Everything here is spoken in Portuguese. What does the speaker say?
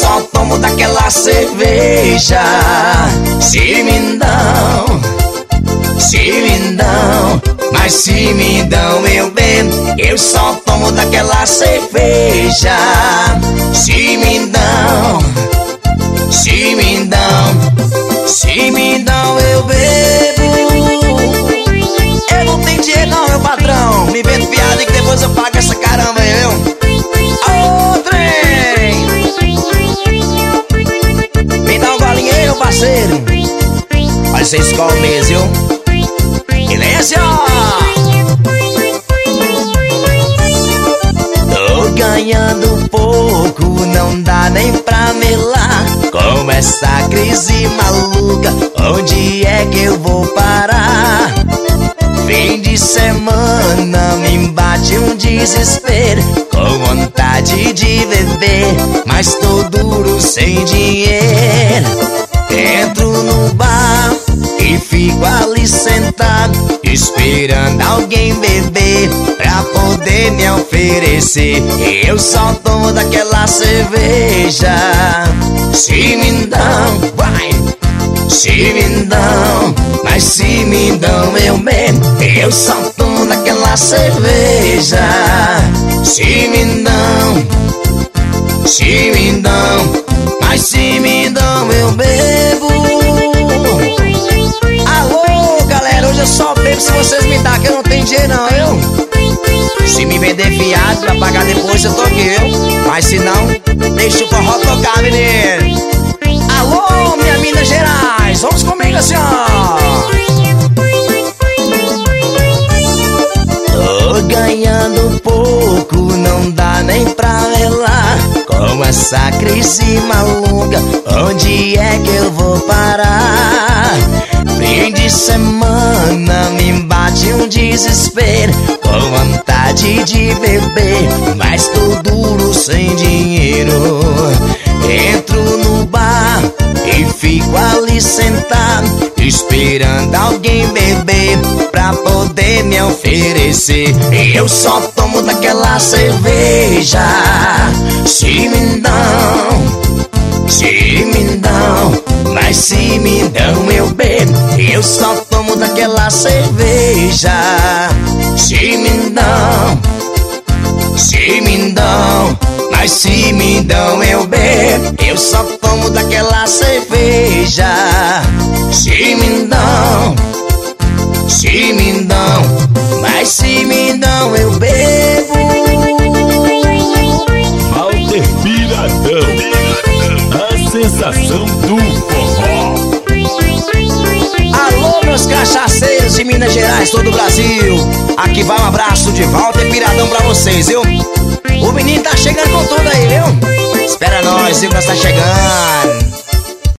só tomo daquela cerveja. Se me dão, mas se me dão eu bebo. Eu só tomo daquela cerveja. Se me dão, eu bebo. Eu não tenho dinheiro não, meu patrão. Me vendo piada que depois eu pago essa caramba aí, viu? Ô, trem! Me dá um golinho aí, meu parceiro. Olha essa escola mesmo, viu? Silêncio! Tô ganhando pouco, não dá nem pra melar. Com essa crise maluca, onde é que eu vou parar? Fim de semana me bate um desespero, com vontade de beber, mas tô duro sem dinheiro. Entro no bar e fico ali sentado, esperando alguém beber pra poder me oferecer. Eu só tomo daquela cerveja. Se me dão, vai! Se me dão, mas se me dão eu bebo. Eu só tomo daquela cerveja. Se me dão, mas se me dão eu bebo. Alô, galera, hoje eu só bebo se vocês me dão, que eu não tenho dinheiro não, eu. Se me vender fiado pra pagar depois eu tô aqui, eu. Mas se não, deixa o forró tocar, menino. Alô, minha Minas Gerais, vamos comigo assim, ó. Tô ganhando pouco, não dá nem pra velar. Com essa crise maluca, onde é que eu vou parar? Fim de semana me bate um desespero, com vontade de beber, mas tô duro sem dinheiro. Entro no bar e fico ali sentado, esperando alguém beber pra poder me oferecer. Eu só tomo daquela cerveja. Se me dão, mas se me dão eu bebo. Eu só tomo daquela cerveja. Se me dão, mas se me dão eu bebo. Eu só tomo daquela cerveja. Se me dão, mas se me dão eu bebo. Walter Piradão, a sensação do forró. Alô, meus cachaceiros de Minas Gerais, todo o Brasil. Aqui vai um abraço de Walter Piradão pra vocês, viu? O menino tá chegando com tudo aí, viu? Espera nós, viu, que nós tá chegando.